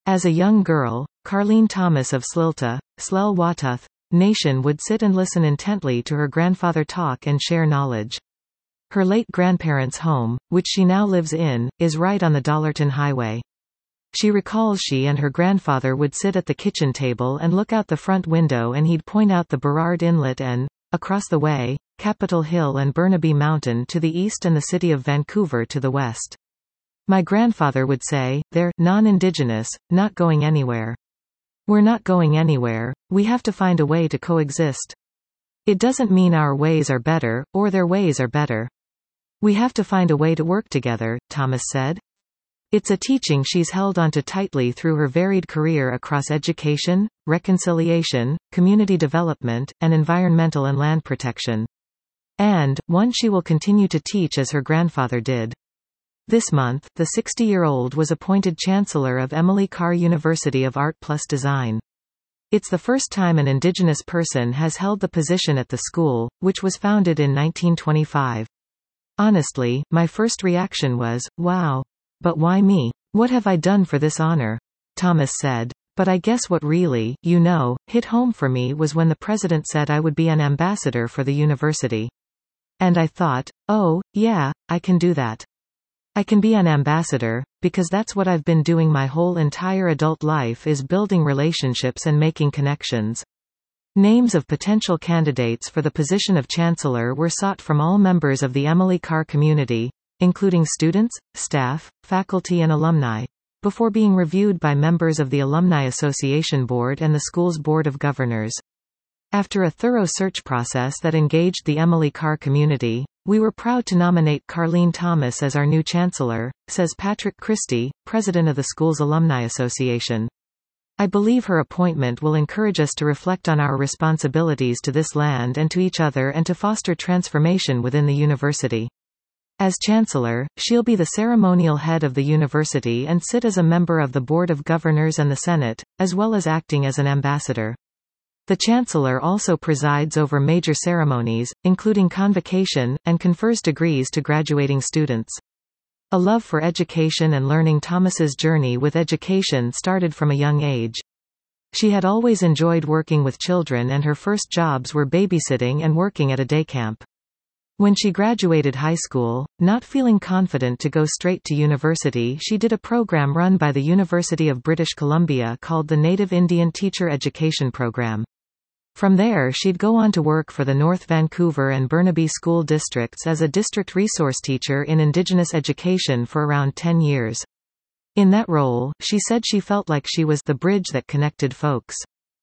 As a young girl, Carleen Thomas of Slilta, Slel Watuth Nation would sit and listen intently to her grandfather talk and share knowledge. Her late grandparents' home, which she now lives in, is right on the Dollarton Highway. She recalls she and her grandfather would sit at the kitchen table and look out the front window and he'd point out the Burrard Inlet and, across the way, Capitol Hill and Burnaby Mountain to the east and the city of Vancouver to the west. My grandfather would say, "They're non-Indigenous, not going anywhere. We're not going anywhere, we have to find a way to coexist. It doesn't mean our ways are better, or their ways are better. We have to find a way to work together," Thomas said. It's a teaching she's held onto tightly through her varied career across education, reconciliation, community development, and environmental and land protection. And, one she will continue to teach as her grandfather did. This month, the 60-year-old was appointed Chancellor of Emily Carr University of Art plus Design. It's the first time an Indigenous person has held the position at the school, which was founded in 1925. Honestly, my first reaction was, wow. But why me? What have I done for this honor? Thomas said. But I guess what really, hit home for me was when the president said I would be an ambassador for the university. And I thought, oh, yeah, I can do that. I can be an ambassador, because that's what I've been doing my whole entire adult life, is building relationships and making connections. Names of potential candidates for the position of chancellor were sought from all members of the Emily Carr community, including students, staff, faculty and alumni, before being reviewed by members of the Alumni Association Board and the school's Board of Governors. After a thorough search process that engaged the Emily Carr community, we were proud to nominate Carleen Thomas as our new chancellor, says Patrick Christie, president of the school's Alumni Association. I believe her appointment will encourage us to reflect on our responsibilities to this land and to each other and to foster transformation within the university. As chancellor, she'll be the ceremonial head of the university and sit as a member of the Board of Governors and the Senate, as well as acting as an ambassador. The Chancellor also presides over major ceremonies, including convocation, and confers degrees to graduating students. A love for education and learning. Thomas's journey with education started from a young age. She had always enjoyed working with children and her first jobs were babysitting and working at a day camp. When she graduated high school, not feeling confident to go straight to university, she did a program run by the University of British Columbia called the Native Indian Teacher Education Program. From there she'd go on to work for the North Vancouver and Burnaby school districts as a district resource teacher in Indigenous education for around 10 years. In that role, she said she felt like she was the bridge that connected folks.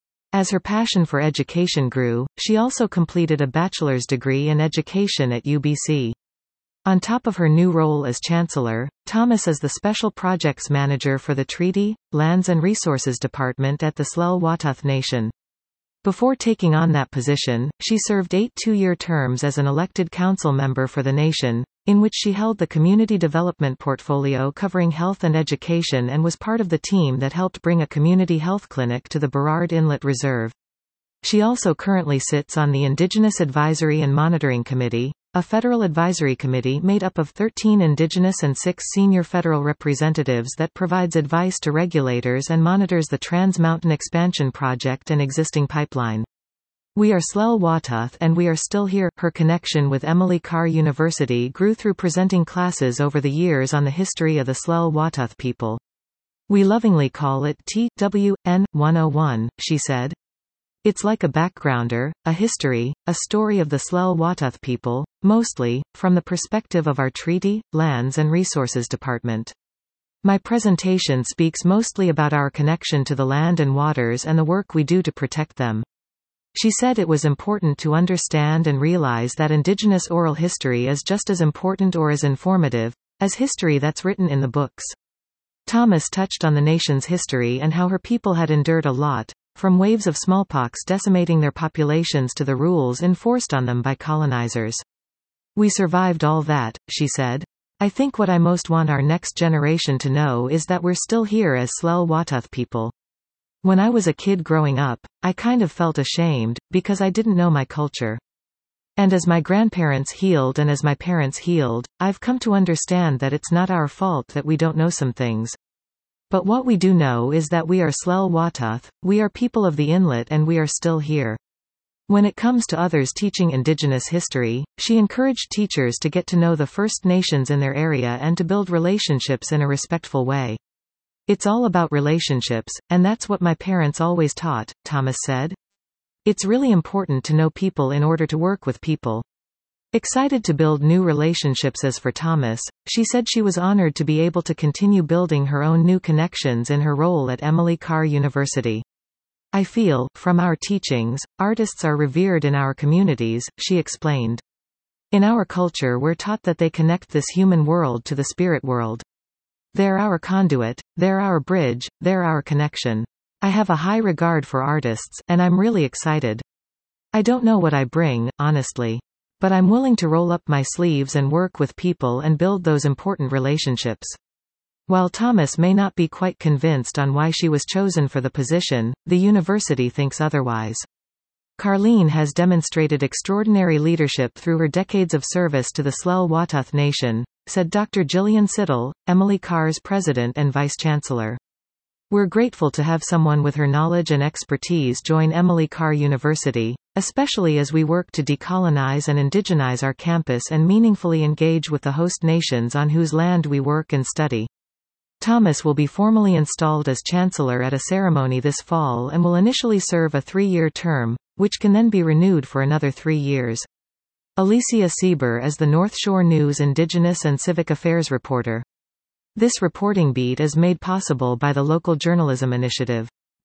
As her passion for education grew, she also completed a bachelor's degree in education at UBC. On top of her new role as Chancellor, Thomas is the Special Projects Manager for the Treaty, Lands and Resources Department at the Slel Watuth Nation. Before taking on that position, she served 8 two-year terms as an elected council member for the nation, in which she held the community development portfolio covering health and education and was part of the team that helped bring a community health clinic to the Burrard Inlet Reserve. She also currently sits on the Indigenous Advisory and Monitoring Committee, a federal advisory committee made up of 13 Indigenous and 6 senior federal representatives that provides advice to regulators and monitors the Trans Mountain Expansion Project and existing pipeline. We are Slel Watuth and we are still here. Her connection with Emily Carr University grew through presenting classes over the years on the history of the Slel Watuth people. We lovingly call it TWN 101, she said. It's like a backgrounder, a history, a story of the Slel Watuth people, mostly, from the perspective of our Treaty, Lands and Resources Department. My presentation speaks mostly about our connection to the land and waters and the work we do to protect them. She said it was important to understand and realize that Indigenous oral history is just as important or as informative as history that's written in the books. Thomas touched on the nation's history and how her people had endured a lot, from waves of smallpox decimating their populations to the rules enforced on them by colonizers. We survived all that, she said. I think what I most want our next generation to know is that we're still here as Slel Watuth people. When I was a kid growing up, I kind of felt ashamed, because I didn't know my culture. And as my grandparents healed and as my parents healed, I've come to understand that it's not our fault that we don't know some things. But what we do know is that we are Tsleil-Waututh, we are people of the inlet and we are still here. When it comes to others teaching Indigenous history, she encouraged teachers to get to know the First Nations in their area and to build relationships in a respectful way. It's all about relationships, and that's what my parents always taught, Thomas said. It's really important to know people in order to work with people. Excited to build new relationships. As for Thomas, she said she was honored to be able to continue building her own new connections in her role at Emily Carr University. I feel, from our teachings, artists are revered in our communities, she explained. In our culture we're taught that they connect this human world to the spirit world. They're our conduit, they're our bridge, they're our connection. I have a high regard for artists, and I'm really excited. I don't know what I bring, honestly. But I'm willing to roll up my sleeves and work with people and build those important relationships. While Thomas may not be quite convinced on why she was chosen for the position, the university thinks otherwise. Carleen has demonstrated extraordinary leadership through her decades of service to the Tsleil-Waututh Nation, said Dr. Gillian Siddle, Emily Carr's president and vice-chancellor. We're grateful to have someone with her knowledge and expertise join Emily Carr University, especially as we work to decolonize and indigenize our campus and meaningfully engage with the host nations on whose land we work and study. Thomas will be formally installed as chancellor at a ceremony this fall and will initially serve a 3-year term, which can then be renewed for another 3 years. Alicia Sieber is the North Shore News Indigenous and Civic Affairs reporter. This reporting beat is made possible by the Local Journalism Initiative.